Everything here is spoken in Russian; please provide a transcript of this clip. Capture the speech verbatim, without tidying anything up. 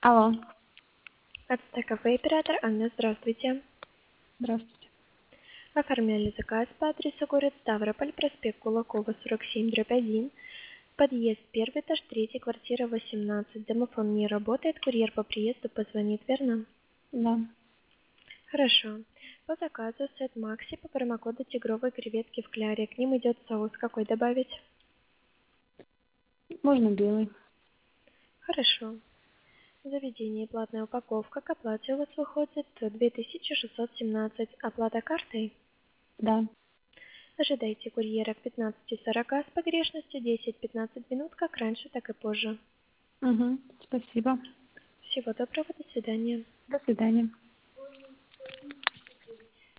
Алло, Ацтека оператор Анна, здравствуйте. здравствуйте. Оформляли заказ по адресу город Ставрополь, проспект Кулакова, сорок семь, дробь один, подъезд первый, этаж третий, квартира восемнадцать. Домофон не работает, курьер по приезду позвонит, верно? Да, Хорошо. По заказу сет Макси по промокоду тигровой креветки в кляре. К ним идет соус. Какой добавить? можно белый. Хорошо. Заведение платная упаковка. К оплате у вас выходит две тысячи шестьсот семнадцать. Оплата картой? Да. Ожидайте курьера к пятнадцати сорока с погрешностью десять-пятнадцать минут, как раньше, так и позже. Угу. Спасибо. Всего доброго, до свидания. До свидания.